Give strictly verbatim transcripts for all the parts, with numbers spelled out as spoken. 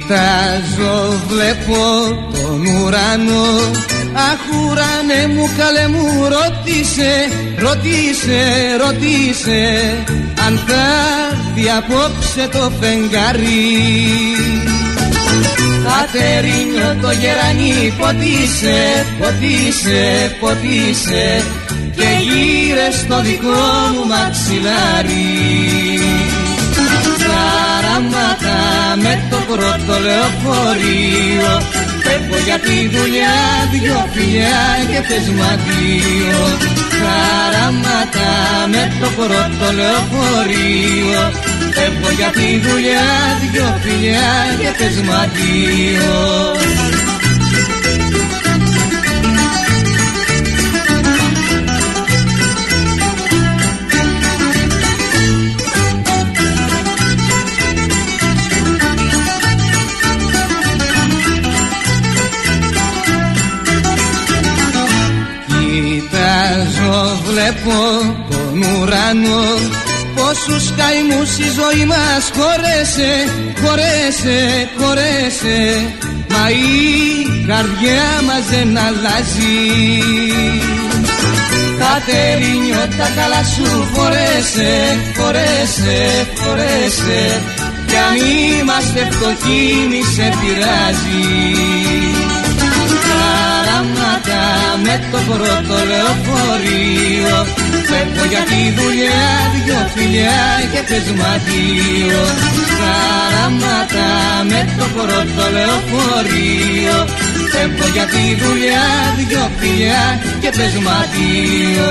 Κοιτάζω, βλέπω τον ουρανό. Αχ, ουρανέ μου, καλέ μου, ρώτησε, ρώτησε, ρώτησε αν θα έρθει απόψε το φεγγάρι. Κατερίνιο το γερανί, ποτίσε, ποτίσε, ποτίσε και γύρε στο δικό μου μαξιλάρι. Χαράματα με το πρώτο λεωφορείο, φεύγω για τη δουλειά, δυο φιλιά και πες μ' αντίο. Χαράματα με το πρώτο λεωφορείο, φεύγω για τη δουλειά, δυο φιλιά και πες μ' αντίο. Βλέπω τον ουρανό, πόσους καημούς η ζωή μας χωρέσε, χωρέσε, χωρέσε, μα η καρδιά μας δεν αλλάζει. Κατερίνιο τα καλά σου φορέσε, φορέσε, φορέσε, κι αν είμαστε φτωχοί μη σε πειράζει. Χαράματα με το πρώτο λεωφορείο, φεύγω για τη δουλειά, δυο φιλιά και πες μ' αντίο. Χαράματα με το πρώτο λεωφορείο, φεύγω για τη δουλειά, δυο φιλιά και πες μ' αντίο.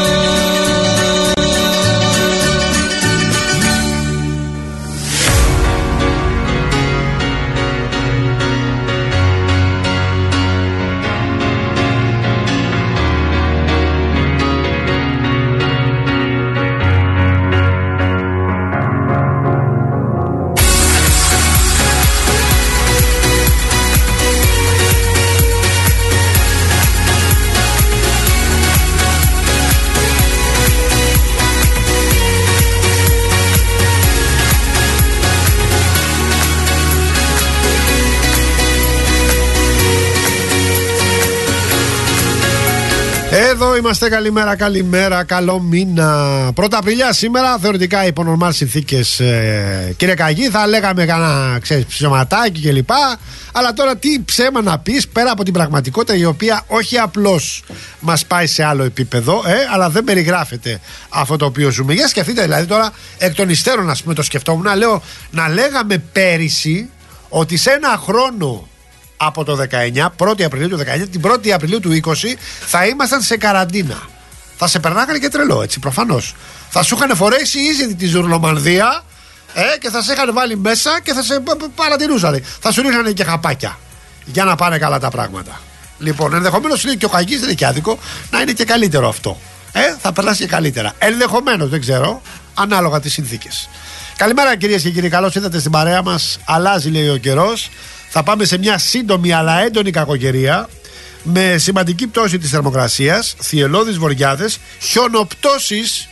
Εδώ είμαστε, καλημέρα, καλημέρα, καλό μήνα. Πρώτα Απριλιά σήμερα, θεωρητικά υπό νορμάλ συνθήκες, ε, κύριε Καγή, θα λέγαμε κανένα ψεματάκι κλπ. Αλλά τώρα τι ψέμα να πεις πέρα από την πραγματικότητα, η οποία όχι απλώς μας πάει σε άλλο επίπεδο, ε, αλλά δεν περιγράφεται αυτό το οποίο ζούμε. Για σκεφτείτε δηλαδή τώρα, εκ των υστέρων, ας πούμε, το σκεφτόμουν, να λέω, να λέγαμε πέρυσι ότι σε ένα χρόνο από το δεκαεννιά, πρώτη Απριλίου του δεκαεννιά, την πρώτη Απριλίου του είκοσι θα ήμασταν σε καραντίνα. Θα σε περνάγανε και τρελό, έτσι, προφανώς. Θα σου είχαν φορέσει ήδη τη ζουρλομανδία, ε, και θα σε είχαν βάλει μέσα και θα σε παρατηρούσαν. Θα σου ρίχνανε και χαπάκια για να πάνε καλά τα πράγματα. Λοιπόν, ενδεχομένως είναι και ο Χαγής, δεν είναι και άδικο, να είναι και καλύτερο αυτό. Ε, θα περάσει και καλύτερα. Ενδεχομένως, δεν ξέρω, ανάλογα τις συνθήκες. Καλημέρα κυρίες και κύριοι, καλώς ήρθατε στην παρέα μας. Αλλάζει, λέει, ο καιρός. Θα πάμε σε μια σύντομη αλλά έντονη κακοκαιρία, με σημαντική πτώση της θερμοκρασίας, θυελλώδεις βοριάδες, χιονοπτώσεις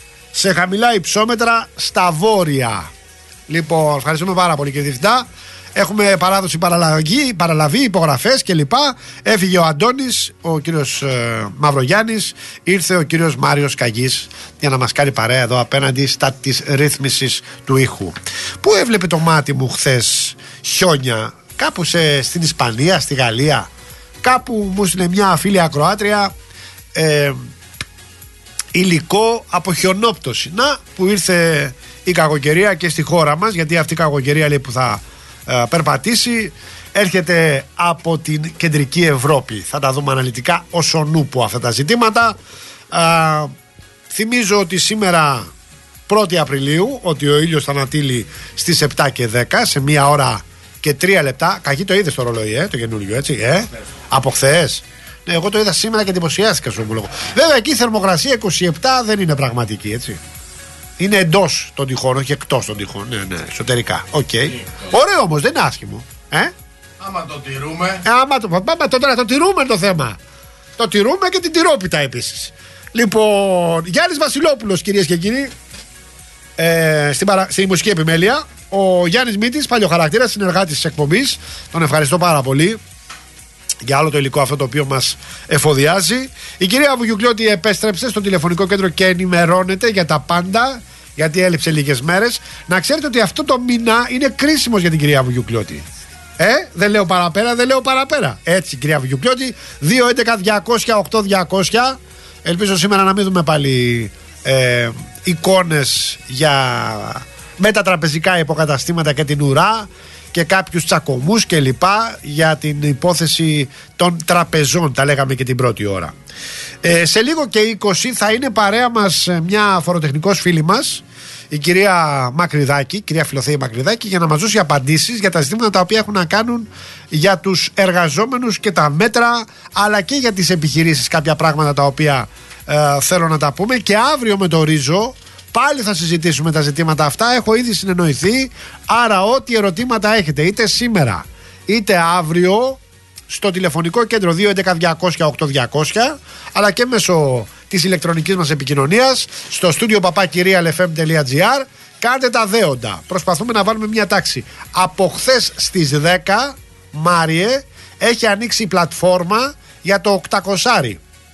σε χαμηλά υψόμετρα στα βόρεια. Λοιπόν, ευχαριστούμε πάρα πολύ κύριε Διευθυντά. Έχουμε παράδοση, παραλαβή, παραλαβή υπογραφές κλπ. Έφυγε ο Αντώνης, ο κύριος ε, Μαυρογιάννης, ήρθε ο κύριος Μάριος Καγής για να μας κάνει παρέα εδώ απέναντι στα της ρύθμισης του ήχου. Πού έβλεπε το μάτι μου χθες χιόνια? Κάπου σε, στην Ισπανία, στη Γαλλία. Κάπου μου στείλε μια φίλη ακροάτρια ε, υλικό από χιονόπτωση. Να, που ήρθε η κακοκαιρία και στη χώρα μας, γιατί αυτή η κακοκαιρία, λέει, που θα ε, περπατήσει έρχεται από την κεντρική Ευρώπη. Θα τα δούμε αναλυτικά ως ο νούπο αυτά τα ζητήματα. ε, Θυμίζω ότι σήμερα πρώτη Απριλίου, ότι ο ήλιος θα ανατείλει στις επτά και δέκα, σε μία ώρα και τρία λεπτά. Κακή, το είδες το ρολόι, ε, το καινούριο, έτσι, ε, από χθες. Ναι, εγώ το είδα σήμερα και εντυπωσιάστηκα, σου ομολογώ. Βέβαια εκεί η θερμοκρασία είκοσι επτά δεν είναι πραγματική, έτσι. Είναι εντός των τυχών, όχι εκτός των τυχών. Ναι, ναι, εσωτερικά. Οκ. Okay. Ωραίο όμως, δεν είναι άσχημο. Ε? Άμα το τηρούμε. Ε, άμα το, πάμε, το, τώρα το τηρούμε το θέμα. Το τηρούμε και την τυρόπιτα επίσης. Λοιπόν, Γιάννης Βασιλόπουλος, κυρίες και κύριοι, ε, στην, παρα, στη μουσική επιμέλεια. ο Γιάννης Μήτης, παλιοχαρακτήρας, συνεργάτης της εκπομπής. Τον ευχαριστώ πάρα πολύ για όλο το υλικό αυτό το οποίο μας εφοδιάζει. Η κυρία Βουγιουκλιώτη επέστρεψε στο τηλεφωνικό κέντρο και ενημερώνεται για τα πάντα, γιατί έλειψε λίγες μέρες. Να ξέρετε ότι αυτό το μήνα είναι κρίσιμος για την κυρία Βουγιουκλιώτη. Ε, δεν λέω παραπέρα, δεν λέω παραπέρα. Έτσι, κυρία Βουγιουκλιώτη, δύο έντεκα διακόσια οκτώ διακόσια. Ελπίζω σήμερα να μην δούμε πάλι ε, εικόνες για μετατραπεζικά υποκαταστήματα και την ουρά και κάποιους τσακωμούς και λοιπά για την υπόθεση των τραπεζών, τα λέγαμε και την πρώτη ώρα. Ε, σε λίγο και είκοσι θα είναι παρέα μας μια φοροτεχνικός φίλη μας, η κυρία Μακρυδάκη, κυρία Φιλοθέη Μακρυδάκη, για να μας δώσει απαντήσεις για τα ζητήματα τα οποία έχουν να κάνουν για τους εργαζόμενους και τα μέτρα, αλλά και για τις επιχειρήσεις, κάποια πράγματα τα οποία ε, θέλω να τα πούμε. Και αύριο με το Ρίζο πάλι θα συζητήσουμε τα ζητήματα αυτά. Έχω ήδη συνεννοηθεί, άρα ό,τι ερωτήματα έχετε είτε σήμερα είτε αύριο στο τηλεφωνικό κέντρο δύο έντεκα διακόσια οκτώ διακόσια, αλλά και μέσω της ηλεκτρονικής μας επικοινωνίας στο studio παπάκι real f m τελεία g r. Κάντε τα δέοντα. Προσπαθούμε να βάλουμε μια τάξη. Από χθες στις δέκα, Μάριε, έχει ανοίξει η πλατφόρμα για το οκτακόσια.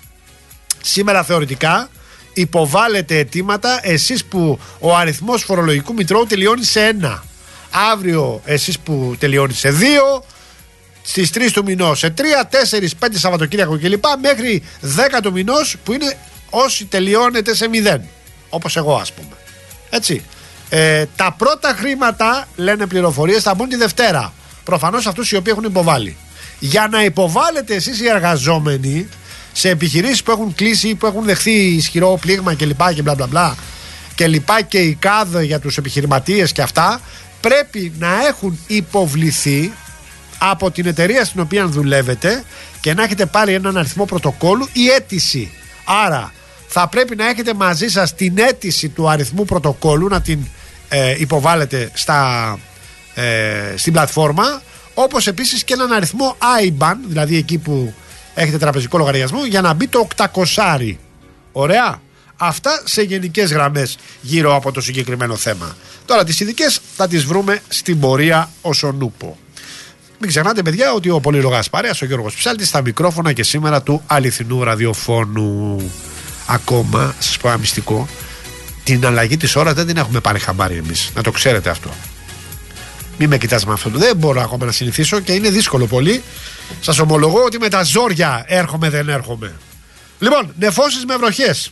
Σήμερα θεωρητικά υποβάλλετε αιτήματα εσείς που ο αριθμός φορολογικού μητρώου τελειώνει σε ένα. Αύριο εσείς που τελειώνει σε δύο. Στις τρεις του μηνός σε τρία, τέσσερα, πέντε Σαββατοκύριακο κλπ. Μέχρι δέκα του μηνός που είναι όσοι τελειώνετε σε μηδέν. Όπως εγώ, ας πούμε. Έτσι. Ε, τα πρώτα χρήματα, λένε πληροφορίες, θα μπουν τη Δευτέρα. Προφανώς αυτούς οι οποίοι έχουν υποβάλει. Για να υποβάλλετε εσείς οι εργαζόμενοι σε επιχειρήσεις που έχουν κλείσει, που έχουν δεχθεί ισχυρό πλήγμα κλπ. Και μπλα μπλα μπλα. Και λοιπά και η ΚΑΔ για τους επιχειρηματίες και αυτά, πρέπει να έχουν υποβληθεί από την εταιρεία στην οποία δουλεύετε και να έχετε πάρει έναν αριθμό πρωτοκόλλου ή αίτηση. Άρα θα πρέπει να έχετε μαζί σας την αίτηση του αριθμού πρωτοκόλλου, να την ε, υποβάλλετε στα, ε, στην πλατφόρμα, όπως επίσης και έναν αριθμό άι μπαν, δηλαδή εκεί που έχετε τραπεζικό λογαριασμό, για να μπει το οκτακόσια. Ωραία. Αυτά σε γενικές γραμμές γύρω από το συγκεκριμένο θέμα. Τώρα τις ειδικές θα τις βρούμε στην πορεία όσον ούπο. Μην ξεχνάτε, παιδιά, ότι ο πολυλογάς παρέας, ο Γιώργος Ψάλτης, στα μικρόφωνα και σήμερα του αληθινού ραδιοφώνου. Ακόμα, σας πω ένα μυστικό, την αλλαγή της ώρας δεν την έχουμε πάρει χαμπάρι εμείς. Να το ξέρετε αυτό. Μην με κοιτάς με αυτό. Δεν μπορώ ακόμα να συνηθίσω και είναι δύσκολο πολύ. Σας ομολογώ ότι με τα ζόρια έρχομαι, δεν έρχομαι. Λοιπόν, νεφώσεις με βροχές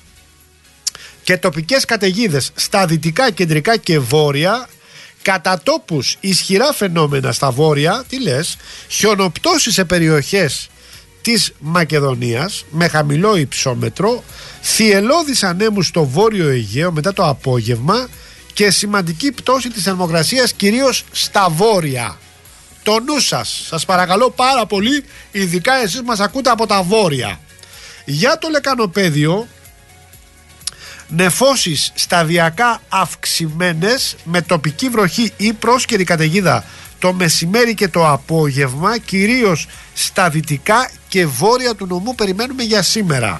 και τοπικές καταιγίδες στα δυτικά, κεντρικά και βόρεια. Κατά τόπους ισχυρά φαινόμενα στα βόρεια, τι λες, χιονοπτώσεις σε περιοχές της Μακεδονίας με χαμηλό υψόμετρο, θυελλώδεις ανέμους στο βόρειο Αιγαίο μετά το απόγευμα και σημαντική πτώση της θερμοκρασίας κυρίως στα βόρεια. Το νου σας, σας παρακαλώ πάρα πολύ, ειδικά εσείς μας ακούτε από τα βόρεια. Για το λεκανοπέδιο, νεφώσεις σταδιακά αυξημένες με τοπική βροχή ή πρόσκαιρη καταιγίδα το μεσημέρι και το απόγευμα, κυρίως στα δυτικά και βόρεια του νομού περιμένουμε για σήμερα.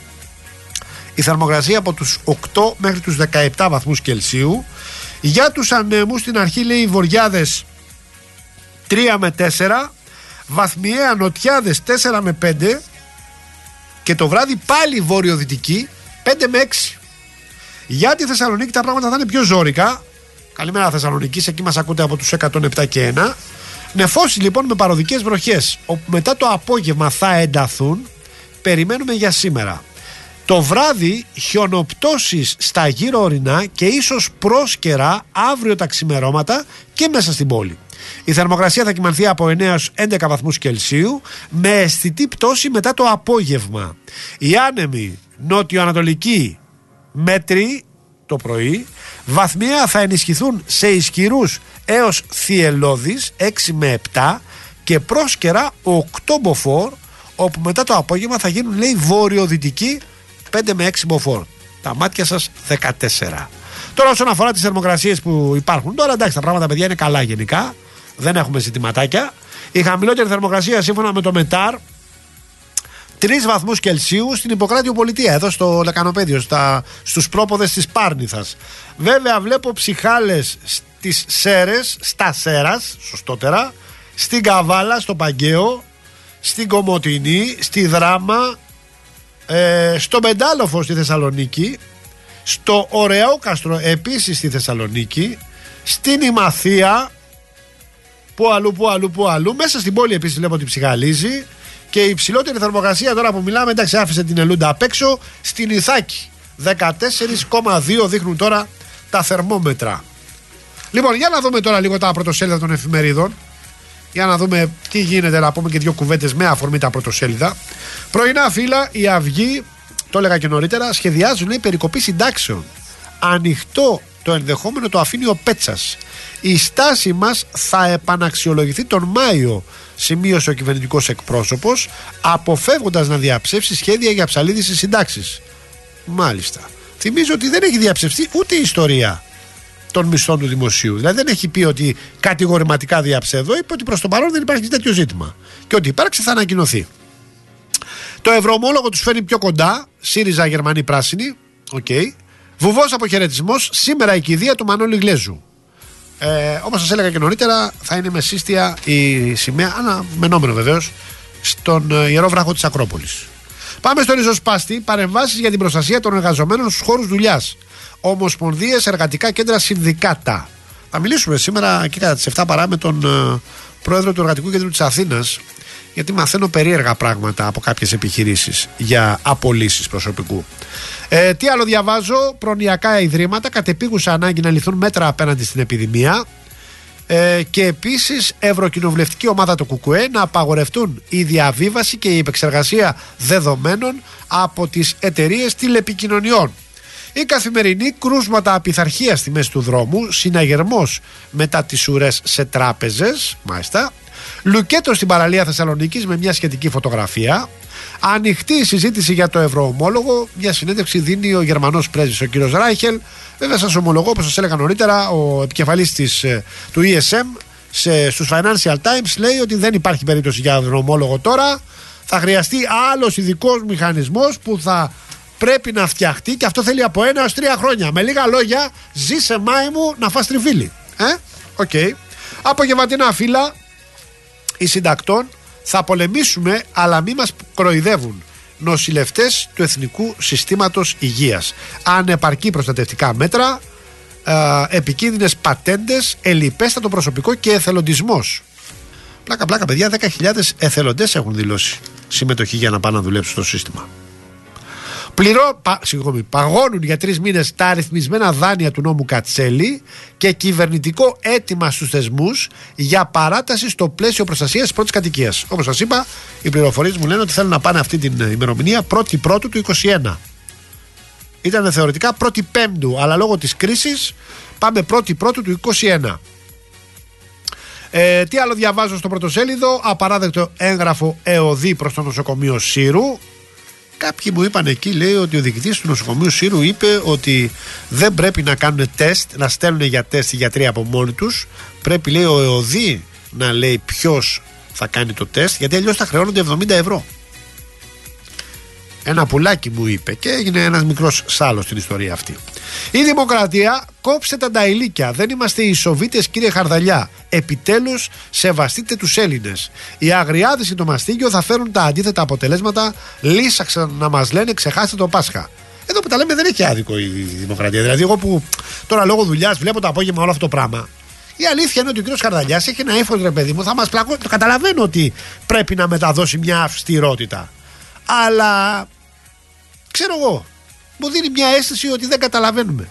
Η θερμοκρασία από τους οκτώ μέχρι τους δεκαεπτά βαθμούς Κελσίου. Για τους ανέμους στην αρχή λέει οι βορειάδες τρία με τέσσερα, βαθμιαία νοτιάδες τέσσερα με πέντε και το βράδυ πάλι βόρειο-δυτική πέντε με έξι. Για τη Θεσσαλονίκη τα πράγματα θα είναι πιο ζόρικα. Καλημέρα Θεσσαλονίκη, εκεί μας ακούτε από τους εκατόν επτά και ένα. Νεφώσεις λοιπόν με παροδικές βροχές, όπου μετά το απόγευμα θα ενταθούν. Περιμένουμε για σήμερα. Το βράδυ χιονοπτώσεις στα γύρω ορεινά και ίσως πρόσκαιρα αύριο τα ξημερώματα και μέσα στην πόλη. Η θερμοκρασία θα κυμανθεί από εννέα έως έντεκα βαθμούς Κελσίου με αισθητή πτώση μετά το απόγευμα. Οι άνεμοι νότιο-ανατολικοί μέτροι το πρωί, βαθμιαία θα ενισχυθούν σε ισχυρούς έως θυελλώδεις έξι με επτά και πρόσκαιρα οκτώ μποφόρ, όπου μετά το απόγευμα θα γίνουν λέει βόρειο-δυτικοί πέντε με έξι μποφόρ. Τα μάτια σας δεκατέσσερα. Τώρα όσον αφορά τις θερμοκρασίες που υπάρχουν τώρα, εντάξει, τα πράγματα παιδιά είναι καλά γενικά, δεν έχουμε ζητηματάκια. Η χαμηλότερη θερμοκρασία σύμφωνα με το Μετάρ τρεις βαθμούς Κελσίου στην Ιπποκράτειο Πολιτεία, εδώ στο Λεκανοπέδιο, στα, στους πρόποδες της Πάρνηθας. Βέβαια βλέπω ψυχάλες στις Σέρρες, στα Σέρας, σωστότερα, στην Καβάλα, στο Παγκαίο, στην Κομοτηνή, στη Δράμα, ε, στο Πεντάλοφο στη Θεσσαλονίκη, στο Ωρεόκαστρο επίσης στη Θεσσαλονίκη, στην Ημαθία, που αλλού, που αλλού, που αλλού, μέσα στην πόλη επίσης βλέπω ότι ψυχαλίζει. Και η υψηλότερη θερμοκρασία τώρα που μιλάμε, εντάξει, άφησε την Ελούντα απ' έξω, στην Ιθάκη. δεκατέσσερα κόμμα δύο δείχνουν τώρα τα θερμόμετρα. Λοιπόν, για να δούμε τώρα λίγο τα πρωτοσέλιδα των εφημερίδων. Για να δούμε τι γίνεται, να πούμε και δύο κουβέντες με αφορμή τα πρωτοσέλιδα. Πρωινά φύλλα, η Αυγή, το έλεγα και νωρίτερα, σχεδιάζουν, λέει, περικοπή συντάξεων. Ανοιχτό το ενδεχόμενο το αφήνει ο Πέτσας. Η στάση μας θα επαναξιολογηθεί τον Μάιο, σημείωσε ο κυβερνητικός εκπρόσωπος, αποφεύγοντας να διαψεύσει σχέδια για ψαλίδι συντάξεις. Μάλιστα. Θυμίζω ότι δεν έχει διαψευστεί ούτε η ιστορία των μισθών του δημοσίου. Δηλαδή δεν έχει πει ότι κατηγορηματικά διαψεύδω, είπε ότι προς το παρόν δεν υπάρχει τέτοιο ζήτημα. Και ότι υπάρξει θα ανακοινωθεί. Το ευρωομόλογο τους φέρνει πιο κοντά. ΣΥΡΙΖΑ, Γερμανοί, Πράσινοι. Okay. Βουβός αποχαιρετισμός. Σήμερα η κηδεία του Μανώλη Γλέζου. Ε, όπως σας έλεγα και νωρίτερα, θα είναι με σύστια η σημαία, αναμενόμενο βεβαίως, στον Ιερό Βράχο της Ακρόπολης. Πάμε στο ριζοσπάστη. Παρεμβάσεις για την προστασία των εργαζομένων στους χώρους δουλειάς. Ομοσπονδίες, εργατικά κέντρα, συνδικάτα. Θα μιλήσουμε σήμερα εκεί κατά τις επτά παρά με τον uh, πρόεδρο του Εργατικού Κέντρου της Αθήνας, γιατί μαθαίνω περίεργα πράγματα από κάποιες επιχειρήσεις για απολύσεις προσωπικού. Ε, τι άλλο διαβάζω? Προνοιακά ιδρύματα, κατεπίγουσα ανάγκη να ληφθούν μέτρα απέναντι στην επιδημία. Ε, και επίσης ευρωκοινοβουλευτική ομάδα του ΚΚΕ να απαγορευτούν η διαβίβαση και η επεξεργασία δεδομένων από τις εταιρείες τηλεπικοινωνιών. Η Καθημερινή, κρούσματα απειθαρχία στη μέση του δρόμου, συναγερμός μετά τις ουρές σε τράπεζες, μάλιστα. Λουκέτο στην παραλία Θεσσαλονίκης με μια σχετική φωτογραφία. Ανοιχτή η συζήτηση για το ευρωομόλογο. Μια συνέντευξη δίνει ο Γερμανός πρέσβης, ο κύριος Ράιχελ. Βέβαια, σας ομολογώ, όπως σας έλεγα νωρίτερα, ο επικεφαλής της, του ι ες εμ σε, στους Financial Times λέει ότι δεν υπάρχει περίπτωση για ευρωομόλογο τώρα. Θα χρειαστεί άλλος ειδικός μηχανισμός που θα πρέπει να φτιαχτεί, και αυτό θέλει από ένα έως τρία χρόνια. Με λίγα λόγια, ζήσε μάη μου να φας τριφύλι. Ε, οκ. Okay. Απογευματινά φύλλα, οι συντακτών, θα πολεμήσουμε αλλά μη μας κροϊδεύουν. Νοσηλευτές του Εθνικού Συστήματος Υγείας. Ανεπαρκή προστατευτικά μέτρα, ε, επικίνδυνες πατέντες, ελλιπέστατο προσωπικό και εθελοντισμός. Πλάκα πλάκα παιδιά, δέκα χιλιάδες εθελοντές έχουν δηλώσει συμμετοχή για να πάνε να δουλέψουν στο σύστημα. Πληρώ, πα, συγγνώμη, παγώνουν για τρεις μήνες τα αριθμισμένα δάνεια του νόμου Κατσέλη και κυβερνητικό αίτημα στους θεσμούς για παράταση στο πλαίσιο προστασίας της πρώτης κατοικίας. Όπως σας είπα, οι πληροφορίες μου λένε ότι θέλουν να πάνε αυτή την ημερομηνία πρώτη Πρώτου του είκοσι ένα. Ήταν θεωρητικά πρώτη Πέμπτου, αλλά λόγω της κρίσης πάμε πρώτη Πρώτου του είκοσι ένα. Ε, τι άλλο διαβάζω στο πρωτοσέλιδο? Απαράδεκτο έγγραφο ΕΟΔΗ προς το νοσοκομείο Σύρου. Κάποιοι μου είπαν εκεί, λέει, ότι ο διοικητής του νοσοκομείου Σύρου είπε ότι δεν πρέπει να κάνουν τεστ, να στέλνουν για τεστ οι γιατροί από μόνοι τους. Πρέπει, λέει, ο ΕΟΔΗ να λέει ποιος θα κάνει το τεστ, γιατί αλλιώς θα χρεώνονται εβδομήντα ευρώ. Ένα πουλάκι μου είπε, και έγινε ένας μικρός σάλος στην ιστορία αυτή. Η Δημοκρατία, κόψτε τα νταηλίκια. Δεν είμαστε οι Σοβίτες, κύριε Χαρδαλιά. Επιτέλους, σεβαστείτε τους Έλληνες. Οι αγριάδες και το μαστίγιο θα φέρουν τα αντίθετα αποτελέσματα. Λύσαξαν να μας λένε, ξεχάστε το Πάσχα. Εδώ που τα λέμε δεν έχει άδικο η Δημοκρατία. Δηλαδή, εγώ που τώρα λόγω δουλειάς βλέπω το απόγευμα όλο αυτό το πράγμα. Η αλήθεια είναι ότι ο κύριος Χαρδαλιάς έχει ένα ύφος, ρε παιδί μου, θα μας πλακώ. Το καταλαβαίνω ότι πρέπει να μεταδώσει μια αυστηρότητα. Αλλά ξέρω εγώ, μου δίνει μια αίσθηση ότι δεν καταλαβαίνουμε.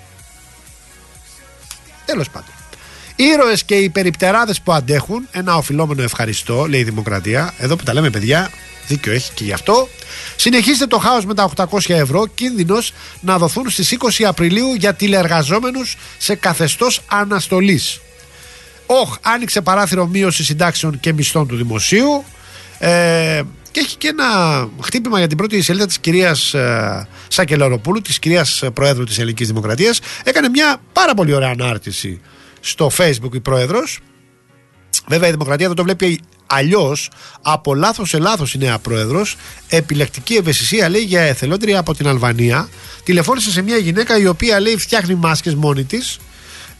Τέλος πάντων. Ήρωες και οι περιπτεράδες που αντέχουν, ένα οφειλόμενο ευχαριστώ, λέει η Δημοκρατία. Εδώ που τα λέμε, παιδιά, δίκιο έχει και γι' αυτό. Συνεχίστε το χάος με τα οκτακόσια ευρώ, κίνδυνος να δοθούν στις είκοσι Απριλίου για τηλεεργαζόμενους σε καθεστώς αναστολής. Όχ, άνοιξε παράθυρο μείωση συντάξεων και μισθών του δημοσίου. Ε, και έχει και ένα χτύπημα για την πρώτη σελίδα της κυρίας ε, Σακελαροπούλου, της κυρίας Προέδρου της Ελληνικής Δημοκρατίας. Έκανε μια πάρα πολύ ωραία ανάρτηση στο Facebook η Πρόεδρος. Βέβαια η Δημοκρατία δεν το βλέπει αλλιώς. Από λάθος σε λάθος η νέα Πρόεδρος. Επιλεκτική ευαισθησία, λέει, για εθελόντρια από την Αλβανία. Τηλεφώνησε σε μια γυναίκα η οποία, λέει, φτιάχνει μάσκες μόνη της.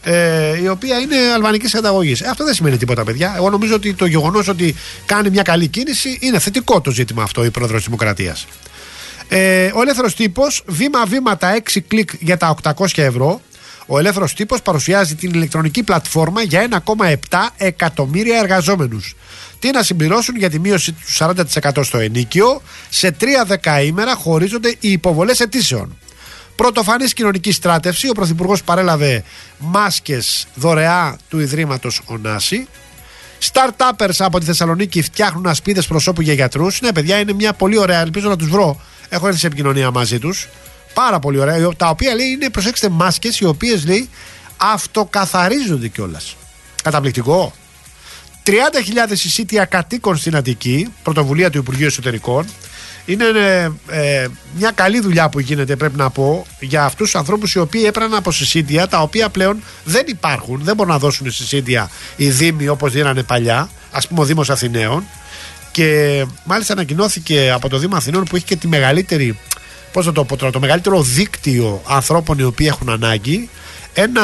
ε, η οποία είναι αλβανικής καταγωγής. Ε, αυτό δεν σημαίνει τίποτα, παιδιά. Εγώ νομίζω ότι το γεγονός ότι κάνει μια καλή κίνηση είναι θετικό το ζήτημα αυτό η πρόεδρος της Δημοκρατίας. Ε, ο ελεύθερος τύπος, βήμα-βήμα τα έξι κλικ για τα οκτακόσια ευρώ. Ο ελεύθερος τύπος παρουσιάζει την ηλεκτρονική πλατφόρμα για ένα κόμμα επτά εκατομμύρια εργαζόμενους. Τι να συμπληρώσουν για τη μείωση του σαράντα τοις εκατό στο ενίκιο. Σε τρία δεκαήμερα χωρίζονται οι υποβολές αιτήσεων. Πρωτοφανής κοινωνική στράτευση. Ο Πρωθυπουργός παρέλαβε μάσκες δωρεά του Ιδρύματος Ωνάση. Start-uppers από τη Θεσσαλονίκη φτιάχνουν ασπίδες προσώπου για γιατρούς. Ναι, παιδιά, είναι μια πολύ ωραία. Ελπίζω να τους βρω. Έχω έρθει σε επικοινωνία μαζί τους. Πάρα πολύ ωραία. Τα οποία λέει είναι, προσέξτε, μάσκες οι οποίες λέει αυτοκαθαρίζονται κιόλας. Καταπληκτικό. τριάντα χιλιάδες εισίτια κατοίκων στην Αττική, πρωτοβουλία του Υπουργείου Εσωτερικών. Είναι ε, μια καλή δουλειά που γίνεται, πρέπει να πω, για αυτούς τους ανθρώπους οι οποίοι έπαιρναν από συσίτια, τα οποία πλέον δεν υπάρχουν, δεν μπορούν να δώσουν συσίτια οι Δήμοι όπως δίνανε παλιά, ας πούμε ο Δήμος Αθηναίων. Και μάλιστα ανακοινώθηκε από το Δήμο Αθηνών, που έχει και τη μεγαλύτερη, πώς θα το πω τώρα, το μεγαλύτερο δίκτυο ανθρώπων οι οποίοι έχουν ανάγκη, ένα,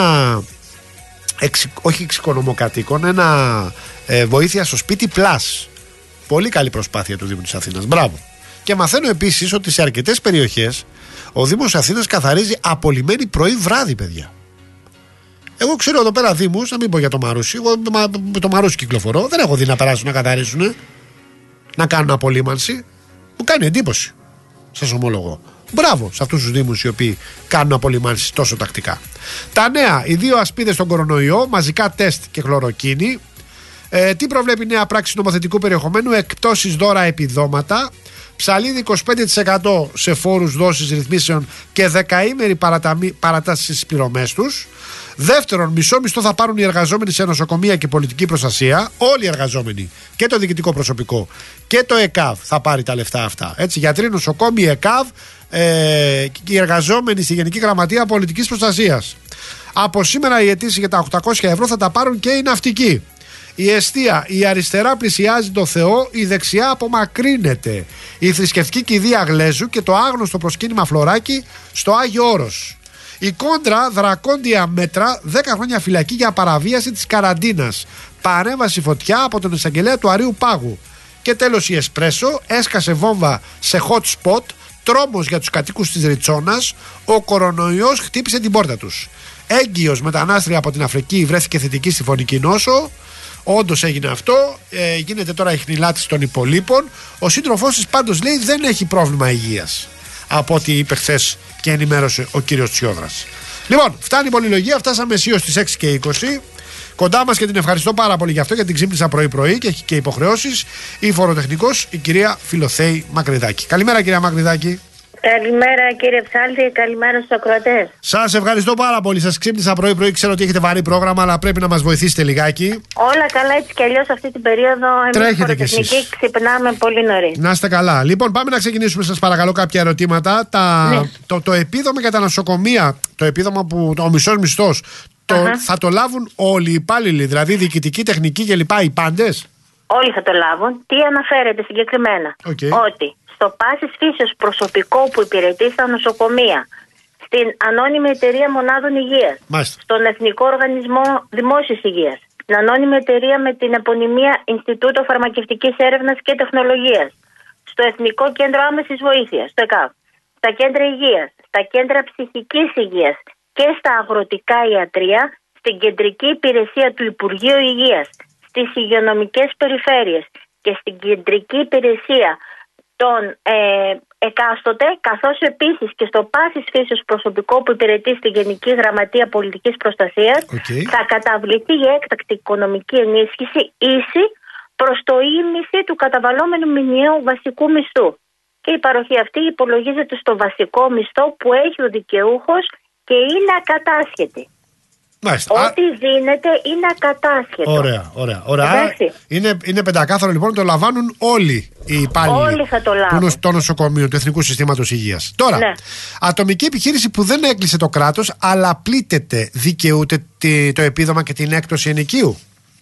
εξ, όχι εξοικονομοκατοίκων, ένα ε, βοήθεια στο σπίτι Plus. Πολύ καλή προσπάθεια του Δήμου της Αθήνας. Μπράβο. Και μαθαίνω επίσης ότι σε αρκετές περιοχές ο Δήμος Αθήνας καθαρίζει απολυμμένη πρωί-βράδυ, παιδιά. Εγώ ξέρω εδώ πέρα Δήμους, να μην πω για το Μαρούσι, εγώ με το Μαρούσι κυκλοφορώ, δεν έχω δει να περάσουν να καθαρίσουν, να κάνουν απολύμανση. Μου κάνει εντύπωση, σας ομολογώ. Μπράβο σε αυτούς τους Δήμους οι οποίοι κάνουν απολυμάνσεις τόσο τακτικά. Τα νέα, οι δύο ασπίδες στον κορονοϊό, μαζικά τεστ και χλωροκίνη. Ε, τι προβλέπει η νέα πράξη νομοθετικού περιεχομένου? Εκπτώσεις, δώρα, επιδόματα. Ψαλίδι είκοσι πέντε τοις εκατό σε φόρους, δόσεις, ρυθμίσεων και δεκαήμερη παρατάση στις πληρωμές τους. Δεύτερον, μισό μισθό θα πάρουν οι εργαζόμενοι σε νοσοκομεία και πολιτική προστασία. Όλοι οι εργαζόμενοι, και το διοικητικό προσωπικό και το ΕΚΑΒ θα πάρει τα λεφτά αυτά. Έτσι, γιατροί, νοσοκόμοι, ΕΚΑΒ, ε, και οι εργαζόμενοι στη Γενική Γραμματεία Πολιτικής Προστασίας. Από σήμερα η αιτήση για τα οκτακόσια ευρώ θα τα πάρουν και οι ναυτικοί. Η εστία, η αριστερά πλησιάζει το Θεό, η δεξιά απομακρύνεται. Η θρησκευτική κηδεία Γλέζου και το άγνωστο προσκύνημα Φλωράκι στο Άγιο Όρος. Η κόντρα, δρακόντια μέτρα, δέκα χρόνια φυλακή για παραβίαση της καραντίνας. Παρέμβαση φωτιά από τον εισαγγελέα του Αρείου Πάγου. Και τέλος η Εσπρέσο, έσκασε βόμβα σε hot spot, τρόμος για τους κατοίκους της Ριτσόνας, ο κορονοϊός χτύπησε την πόρτα τους. Έγκυος μετανάστρια από την Αφρική βρέθηκε θετική στη φωνική νόσο. Όντως έγινε αυτό, ε, γίνεται τώρα η χνηλάτιση των υπολείπων. Ο σύντροφός της πάντως λέει δεν έχει πρόβλημα υγείας, από ό,τι είπε χθες και ενημέρωσε ο κύριος Τσιόδρας. Λοιπόν, φτάνει η πολυλογία, φτάσαμε αισίως στις έξι και είκοσι. Κοντά μας, και την ευχαριστώ πάρα πολύ γι' αυτό, γιατί την ξύπνησα πρωί-πρωί και έχει και υποχρεώσεις, η φοροτεχνικός, η κυρία Φιλοθέη Μακρυδάκη. Καλημέρα, κυρία Μακρυδάκη. Καλημέρα, κύριε Ψάλτη, καλημέρα στους ακροατές. Σας ευχαριστώ πάρα πολύ. Σας ξύπνησα πρωί-πρωί. Ξέρω ότι έχετε βαρύ πρόγραμμα, αλλά πρέπει να μας βοηθήσετε λιγάκι. Όλα καλά, έτσι κι αλλιώς αυτή την περίοδο. Εμείς φοροτεχνικοί ξυπνάμε πολύ νωρίς. Να είστε καλά. Λοιπόν, πάμε να ξεκινήσουμε, σας παρακαλώ, κάποια ερωτήματα. Τα... Ναι. Το, το επίδομα για τα νοσοκομεία, το επίδομα που ο μισός μισθός, το, θα το λάβουν όλοι οι υπάλληλοι, δηλαδή διοικητικοί, τεχνικοί κλπ. Οι πάντες. Όλοι θα το λάβουν. Τι αναφέρεται συγκεκριμένα? Okay. Ότι στο πάσης φύσεως προσωπικό που υπηρετεί στα νοσοκομεία, στην Ανώνυμη Εταιρεία Μονάδων Υγείας, Μάλιστα. στον Εθνικό Οργανισμό Δημόσιας Υγείας, την Ανώνυμη Εταιρεία με την επωνυμία Ινστιτούτο Φαρμακευτικής Έρευνας και Τεχνολογίας, στο Εθνικό Κέντρο Άμεσης Βοήθειας, στο ΕΚΑΒ, στα κέντρα υγείας, στα κέντρα ψυχικής υγείας και στα αγροτικά ιατρεία, στην Κεντρική Υπηρεσία του Υπουργείου Υγείας, στις υγειονομικές περιφέρειες και στην Κεντρική Υπηρεσία των ε, εκάστοτε, καθώς επίσης και στο πάσης φύσεως προσωπικό που υπηρετεί στη Γενική Γραμματεία Πολιτικής Προστασίας, okay. θα καταβληθεί για έκτακτη οικονομική ενίσχυση ίση προς το ίμιση του καταβαλλόμενου μηνιαίου βασικού μισθού. Και η παροχή αυτή υπολογίζεται στο βασικό μισθό που έχει ο δικαιούχος και είναι ακατάσχετη. Μάλιστα. Ό,τι δίνεται είναι ακατάσχετο. Ωραία, ωραία. ωραία. Είναι, είναι πεντακάθαρο λοιπόν, το λαμβάνουν όλοι οι υπάλληλοι. Όλοι θα το λάβουν. Το νοσοκομείο, του Εθνικού Συστήματος Υγείας. Τώρα, ναι. ατομική επιχείρηση που δεν έκλεισε το κράτος, αλλά πλήττεται, δικαιούται το επίδομα και την έκπτωση ενοικίου?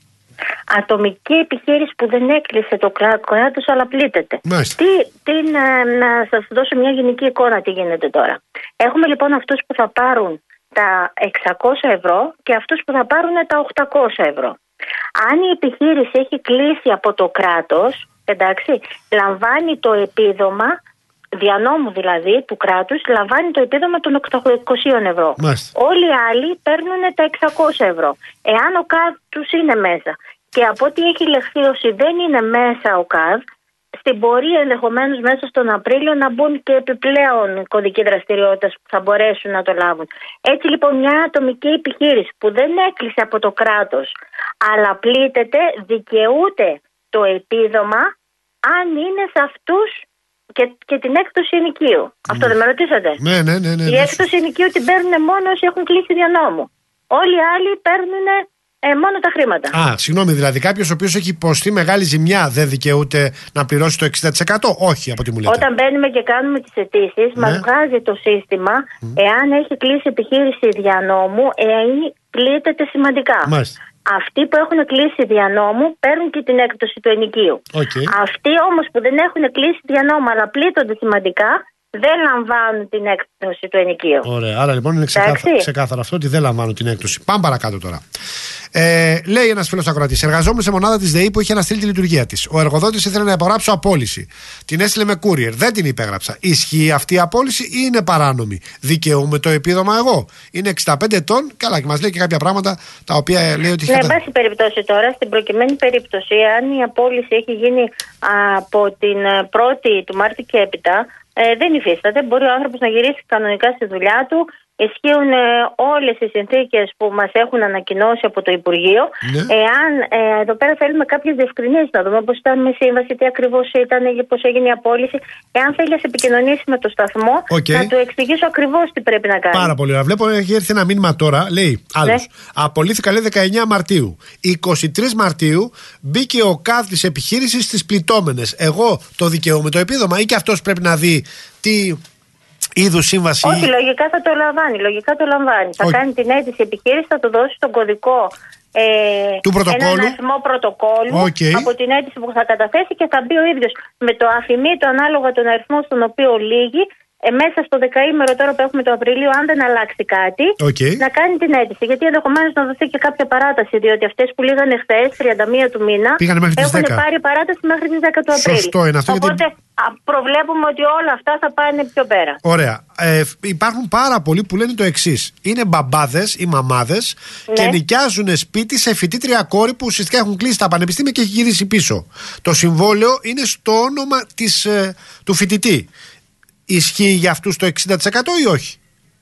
Ατομική επιχείρηση που δεν έκλεισε το κράτος, αλλά πλήττεται. Μάλιστα. Τι, τι να, να σας δώσω μια γενική εικόνα τι γίνεται τώρα. Έχουμε λοιπόν αυτούς που θα πάρουν τα εξακόσια ευρώ και αυτούς που θα πάρουν τα οκτακόσια ευρώ. Αν η επιχείρηση έχει κλείσει από το κράτος, εντάξει, λαμβάνει το επίδομα, διανόμου δηλαδή του κράτους, λαμβάνει το επίδομα των οκτακόσια ευρώ. Μάλιστα. Όλοι οι άλλοι παίρνουν τα εξακόσια ευρώ. Εάν ο ΚΑΔ τους είναι μέσα και από ό,τι έχει λεχθεί όσοι δεν είναι μέσα ο ΚΑΔ, στην πορεία ενδεχομένως μέσα στον Απρίλιο να μπουν και επιπλέον κωδικοί δραστηριότητας που θα μπορέσουν να το λάβουν. Έτσι λοιπόν μια ατομική επιχείρηση που δεν έκλεισε από το κράτος αλλά πλήττεται, δικαιούται το επίδομα αν είναι σε αυτούς και, και την έκπτωση ενοικίου. Mm. Αυτό δεν με ρωτήσατε? Ναι, ναι, ναι, ναι, η έκπτωση ενοικίου την παίρνουν μόνο όσοι έχουν κλείσει διανόμου. Όλοι οι άλλοι παίρνουν Ε, μόνο τα χρήματα. Α, συγγνώμη, δηλαδή κάποιος ο οποίος έχει υποστεί μεγάλη ζημιά δεν δικαιούται να πληρώσει το εξήντα τοις εκατό? Όχι, από ό,τι μου λέτε. Όταν μπαίνουμε και κάνουμε τις αιτήσεις, ναι, μας βγάζει το σύστημα mm. εάν έχει κλείσει επιχείρηση διανόμου, εάν πλήττεται σημαντικά. Μάλιστα. Αυτοί που έχουν κλείσει διανόμου παίρνουν και την έκπτωση του ενοικίου. Okay. Αυτοί όμως που δεν έχουν κλείσει διανόμου αλλά πλήττονται σημαντικά, δεν λαμβάνουν την έκπτωση του ενοικίου. Ωραία, άρα λοιπόν είναι ξεκάθαρο, ξεκάθαρο αυτό ότι δεν λαμβάνουν την έκπτωση. Πάμε παρακάτω τώρα. Ε, λέει ένας φίλος ακροατής: εργαζόμουν σε μονάδα της ΔΕΗ που είχε αναστείλει τη λειτουργία της. Ο εργοδότης ήθελε να υπογράψω απόλυση. Την έστειλε με courier. Δεν την υπέγραψα. Ισχύει αυτή η απόλυση ή είναι παράνομη? Δικαιούμαι το επίδομα εγώ? Είναι εξήντα πέντε ετών. Καλά, και μας λέει και κάποια πράγματα τα οποία λέει ότι. Ναι, εν πάση περιπτώσει τώρα, στην προκειμένη περίπτωση, αν η απόλυση έχει γίνει από την πρώτη του Μάρτη και έπειτα, ε, δεν υφίσταται. Μπορεί ο άνθρωπος να γυρίσει κανονικά στη δουλειά του. Ισχύουν ε, όλες οι συνθήκες που μας έχουν ανακοινώσει από το Υπουργείο. Ναι. Εάν ε, εδώ πέρα θέλουμε κάποιες διευκρινήσεις, να δούμε πώς ήταν με σύμβαση, τι ακριβώς ήταν, πώς έγινε η απόλυση. Εάν θέλει να σε επικοινωνήσει με το σταθμό, okay, να του εξηγήσω ακριβώς τι πρέπει να κάνει. Πάρα πολύ ωραία. Βλέπω έχει έρθει ένα μήνυμα τώρα. Λέει άλλος. Ναι. Απολύθηκα, λέει, δεκαεννέα Μαρτίου. είκοσι τρεις Μαρτίου μπήκε ο ΚΑΔ της επιχείρησης στις πληττόμενες. Εγώ το δικαιούμαι το επίδομα ή και αυτός πρέπει να δει τι είδους σύμβαση? Όχι, λογικά θα το λαμβάνει. Λογικά το λαμβάνει. Okay. Θα κάνει την αίτηση επιχείρηση, θα του δώσει τον κωδικό ε, του πρωτοκόλλου. Έναν αριθμό πρωτοκόλλου okay, από την αίτηση που θα καταθέσει και θα μπει ο ίδιος με το αφημί του ανάλογα τον αριθμό στον οποίο λύγει. Ε, μέσα στο δεκαήμερο τώρα που έχουμε το Απρίλιο, αν δεν αλλάξει κάτι, okay, να κάνει την αίτηση. Γιατί ενδεχομένως να δοθεί και κάποια παράταση, διότι αυτές που λήγανε χθες, τριάντα μία του μήνα, έχουν πάρει παράταση μέχρι τις δέκα του Απρίλη. Σωστό είναι αυτό. Οπότε γιατί προβλέπουμε ότι όλα αυτά θα πάνε πιο πέρα. Ωραία. Ε, υπάρχουν πάρα πολλοί που λένε το εξής: είναι μπαμπάδες ή μαμάδες, ναι, και νοικιάζουν σπίτι σε φοιτήτρια κόρη που ουσιαστικά έχουν κλείσει τα πανεπιστήμια και έχει γυρίσει πίσω. Το συμβόλαιο είναι στο όνομα της, ε, του φοιτητή. Ισχύει για αυτούς το εξήντα τοις εκατό ή όχι?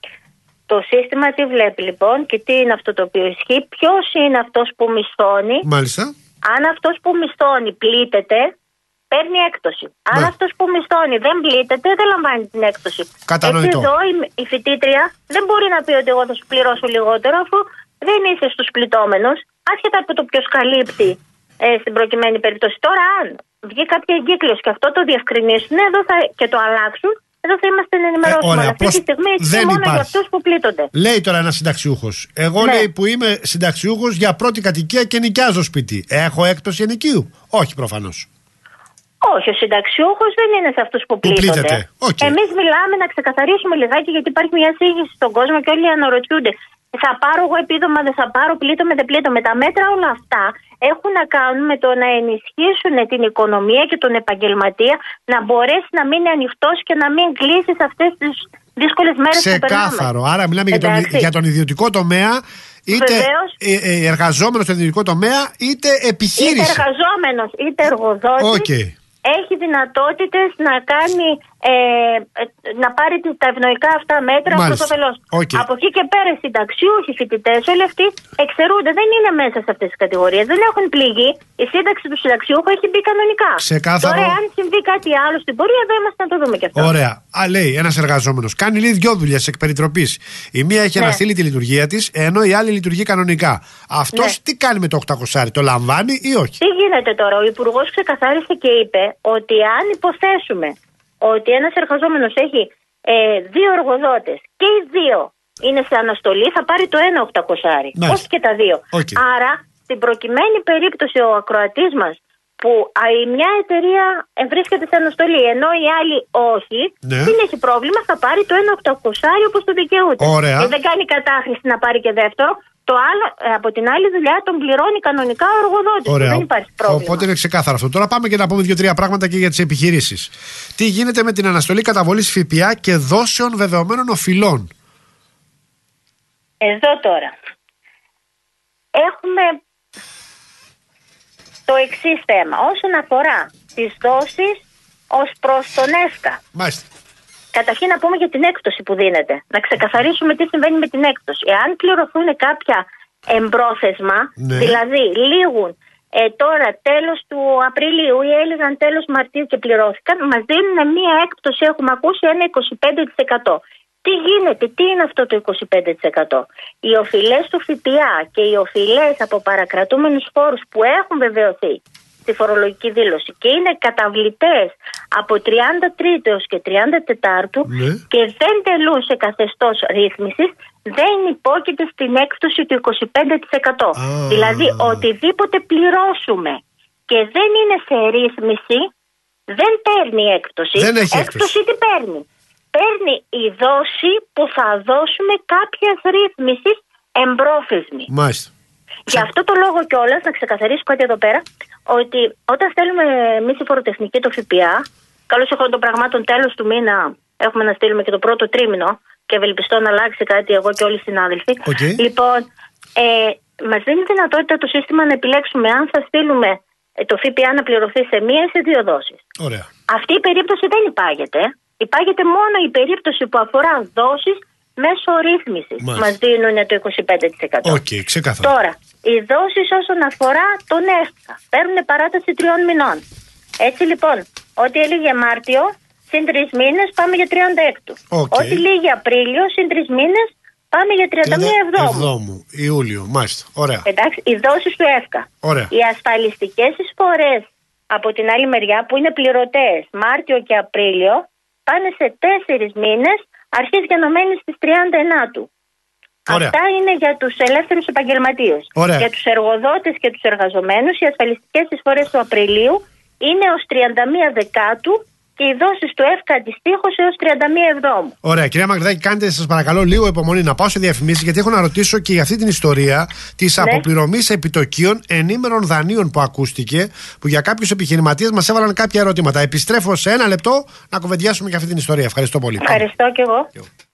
Το σύστημα τι βλέπει λοιπόν και τι είναι αυτό το οποίο ισχύει? Ποιος είναι αυτός που μισθώνει? Μάλιστα. Αν αυτός που μισθώνει πλήττεται, παίρνει έκπτωση. Αν ναι. αυτός που μισθώνει δεν πλήττεται, δεν λαμβάνει την έκπτωση. Κατανοητό. Έτσι εδώ η, η φοιτήτρια δεν μπορεί να πει ότι εγώ θα σου πληρώσω λιγότερο, αφού δεν είσαι στους πληττόμενους, άσχετα από το ποιος καλύπτει ε, στην προκειμένη περίπτωση. Τώρα, αν βγει κάποια εγκύκλειος και αυτό το διευκρινίσουν εδώ θα, και το αλλάξουν, εδώ θα είμαστε ενημερώσιμοι. Ε, αυτή τη στιγμή είναι μόνο για αυτούς που πλήττονται. Λέει τώρα ένας συνταξιούχος: εγώ, ναι, λέει, που είμαι συνταξιούχος για πρώτη κατοικία και νοικιάζω σπίτι, έχω έκπτωση ενοικίου? Όχι, προφανώς. Όχι, ο συνταξιούχος δεν είναι σε αυτούς που πλήττονται. Okay. Εμείς μιλάμε να ξεκαθαρίσουμε λιγάκι, γιατί υπάρχει μια σύγχυση στον κόσμο και όλοι αναρωτιούνται. Θα πάρω εγώ επίδομα, δεν θα πάρω, πλήττομαι, δεν πλήττομαι. Τα μέτρα όλα αυτά έχουν να κάνουν με το να ενισχύσουν την οικονομία και τον επαγγελματία να μπορέσει να μείνει ανοιχτός και να μην κλείσει σε αυτές τις δύσκολες μέρες που περνάμε. Ξεκάθαρο. Άρα μιλάμε για τον, για τον ιδιωτικό τομέα, είτε ε, ε, εργαζόμενος στον ιδιωτικό τομέα, είτε επιχείρηση. Είτε εργαζόμενος, είτε εργοδότης. Okay. Έχει δυνατότητες να κάνει, ε, να πάρει τα ευνοϊκά αυτά μέτρα προς όφελός. Okay. Από εκεί και πέρα, συνταξιούχοι, φοιτητές, όλοι αυτοί εξαιρούνται, δεν είναι μέσα σε αυτές τις κατηγορίες, δεν έχουν πληγεί. Η σύνταξη του συνταξιούχου έχει μπει κανονικά. Ξεκάθαρο. Τώρα, αν συμβεί κάτι άλλο στην πορεία, εδώ είμαστε να το δούμε και αυτό. Ωραία. Α, λέει ένας εργαζόμενος, κάνει λέει δυο δουλειές εκ περιτροπής. Η μία έχει ναι. αναστείλει τη λειτουργία της, ενώ η άλλη λειτουργεί κανονικά. Αυτός ναι. τι κάνει με το οκτακόσια, το λαμβάνει ή όχι? Τι γίνεται τώρα? Ο Υπουργός ξεκαθάρισε και είπε ότι αν υποθέσουμε ότι ένας εργαζόμενος έχει ε, δύο εργοδότες και οι δύο είναι σε αναστολή, θα πάρει το ένα οκτακόσια, όχι και τα δύο. Okay. Άρα, στην προκειμένη περίπτωση ο ακροατής μας που η μια εταιρεία βρίσκεται σε αναστολή, ενώ η άλλη όχι, ναι. δεν έχει πρόβλημα, θα πάρει το ένα οκτακόσια όπως το δικαιούται. Ωραία. Και δεν κάνει κατάχρηση να πάρει και δεύτερο. Το άλλο, από την άλλη δουλειά τον πληρώνει κανονικά ο εργοδότης. Δεν υπάρχει πρόβλημα. Οπότε είναι ξεκάθαρο αυτό. Τώρα πάμε και να πούμε δύο-τρία πράγματα και για τις επιχειρήσεις. Τι γίνεται με την αναστολή καταβολής ΦΠΑ και δόσεων βεβαιωμένων οφειλών? Εδώ τώρα έχουμε το εξής θέμα όσον αφορά τις δόσεις ως προς τον ΕΦΚΑ. Μάλιστα. Καταρχήν να πούμε για την έκπτωση που δίνεται. Να ξεκαθαρίσουμε τι συμβαίνει με την έκπτωση. Εάν πληρωθούν κάποια εμπρόθεσμα, ναι. δηλαδή λήγουν ε, τώρα τέλος του Απριλίου ή έλυγαν τέλος Μαρτίου και πληρώθηκαν, μας δίνουν μία έκπτωση, έχουμε ακούσει, ένα είκοσι πέντε τοις εκατό. Τι γίνεται, τι είναι αυτό το είκοσι πέντε τοις εκατό? Οι οφειλές του ΦΠΑ και οι οφειλές από παρακρατούμενους φόρους που έχουν βεβαιωθεί στη φορολογική δήλωση και είναι καταβλητές από τριάντα τρίτου έως και τριάντα τέταρτου ναι. και δεν τελούν σε καθεστώς ρύθμισης, δεν υπόκειται στην έκπτωση του είκοσι πέντε τοις εκατό. Ah. Δηλαδή οτιδήποτε πληρώσουμε και δεν είναι σε ρύθμιση δεν παίρνει έκπτωση. Δεν έχει έκπτωση. Έκπτωση τι παίρνει? Παίρνει η δόση που θα δώσουμε κάποιας ρύθμισης εμπρόθεσμη. Μάλιστα. Γι' αυτό το λόγο κιόλας, να ξεκαθαρίσω κάτι εδώ πέρα, ότι όταν στέλνουμε εμείς η φοροτεχνική το ΦΠΑ, καλώς εχόντων των πραγμάτων τέλος του μήνα έχουμε να στείλουμε και το πρώτο τρίμηνο και ευελπιστώ να αλλάξει κάτι εγώ και όλοι οι συνάδελφοι. Okay. Λοιπόν, ε, μας δίνει δυνατότητα το σύστημα να επιλέξουμε αν θα στείλουμε το ΦΠΑ να πληρωθεί σε μία ή σε δύο δόσεις. Ωραία. Αυτή η περίπτωση δεν υπάγεται. Υπάγεται μόνο η περίπτωση που αφορά δόσεις μέσω ρύθμισης. Μας δίνουν το είκοσι πέντε τοις εκατό. Okay, ξεκάθαρα. Τώρα, οι δόσεις όσον αφορά τον ΕΦΚΑ παίρνουν παράταση τριών μηνών. Έτσι λοιπόν, ό,τι έλεγε Μάρτιο, συν τρεις μήνες πάμε για τριάντα έξι. Okay. Ό,τι λίγε Απρίλιο, συν τρεις μήνες πάμε για τριάντα μία Εβδόμου. Εβδόμου, Ιούλιο, μάλιστα. Ωραία. Εντάξει, οι δόσεις του ΕΦΚΑ. Ωραία. Οι ασφαλιστικές εισφορές από την άλλη μεριά που είναι πληρωτές Μάρτιο και Απρίλιο πάνε σε τέσσερις μήνες, αρχής γενομένης στις τριάντα ενάτου. Ωραία. Αυτά είναι για τους ελεύθερους επαγγελματίες. Ωραία. Για τους εργοδότες και τους εργαζομένους οι ασφαλιστικές εισφορές του Απριλίου είναι ως τριάντα μία Δεκάτου και οι δόσεις του ΕΦΚΑ αντιστοίχως έως τριάντα μία Εβδόμου. Ωραία, κυρία Μαγδάκη, κάντε σας παρακαλώ λίγο υπομονή να πάω σε διαφημίσεις, γιατί έχω να ρωτήσω και για αυτή την ιστορία της ναι. αποπληρωμής επιτοκίων ενήμερων δανείων που ακούστηκε, που για κάποιους επιχειρηματίες μας έβαλαν κάποια ερωτήματα. Επιστρέφω σε ένα λεπτό να κουβεντιάσουμε για αυτή την ιστορία. Ευχαριστώ πολύ. Ευχαριστώ και εγώ.